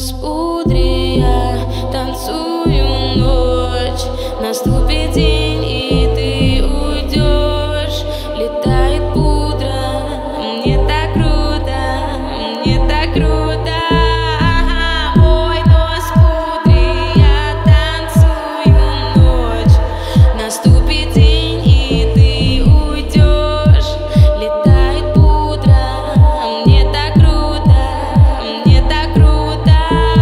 нос пудре, я танцую ночь. Наступит день, и ты уйдешь. Летает пудра, мне так круто, мне так круто. Мой нос пудре, я танцую ночь. Наступит день, и ты уйдешь. Летает пудра, мне так круто, мне так круто.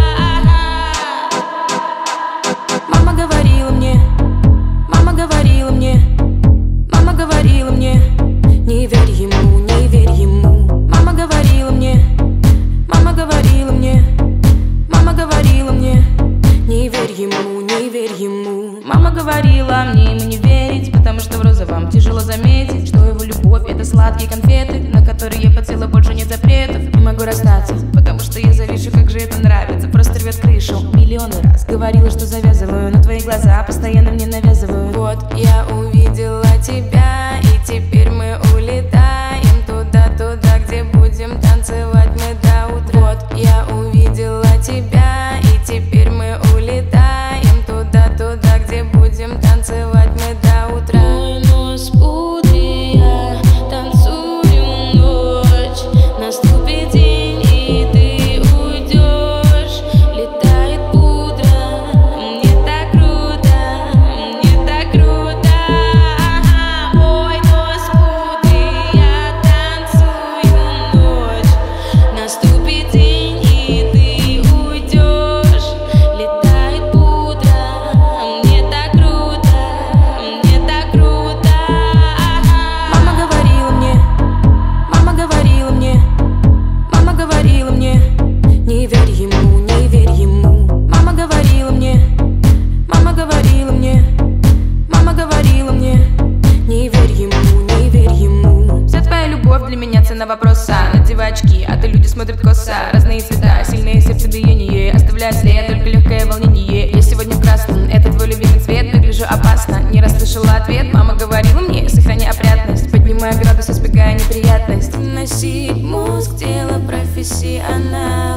Мама говорила мне, мама говорила мне, мама говорила мне, не верь ему, не верь ему. Мама говорила мне, мама говорила мне, мама говорила мне, не верь ему, не верь ему. Мама говорила мне ему не верить, потому что в розовом тяжело заметить, что его любовь — это сладкие конфеты, на которые я подсела, больше нет запретов. Не могу расстаться, потому что я завишу, как же это нравится. Просто рвет крышу миллионы раз. Говорила, что завязываю, но твои глаза постоянно мне навязывают. Вот я увидела тебя, и теперь мы улетаем туда, где будем танцевать мы до утра. Вот я увидела тебя, и теперь мы улетаем туда, где будем танцевать мы до утра. Мой нос пудре, я танцую ночь. Наступит день, и ты уйдешь. Летает пудра, мне так круто, мне так круто. Мой нос пудре, я танцую ночь. Наступит день, и ты уйдешь. Летает пудра, мне так круто, мне так круто. Мама говорила мне, мама говорила мне, мама говорила мне, не верь ему, не верь ему. Мама говорила мне, мама говорила мне, мама говорила мне, не верь ему, не верь ему. Вся твоя любовь для меня цена вопроса. Надевай очки, а ты люди смотрят косо. Разные цвета, сильные сердцебиение, оставляет след, только легкое волнение. Я сегодня в красном, это твой любимый цвет. Выгляжу опасно, не раз слышала ответ. Мама говорила мне, сохраняй опрятность, поднимая градус, избегая неприятность. Носить мозг, тело профессионал.